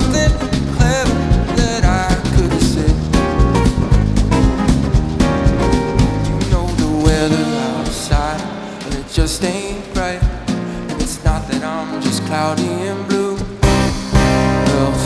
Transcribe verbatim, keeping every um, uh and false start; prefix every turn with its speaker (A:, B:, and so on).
A: something clever that I could have said. You know the weather outside, well, it just ain't right. And it's not that I'm just cloudy and blue.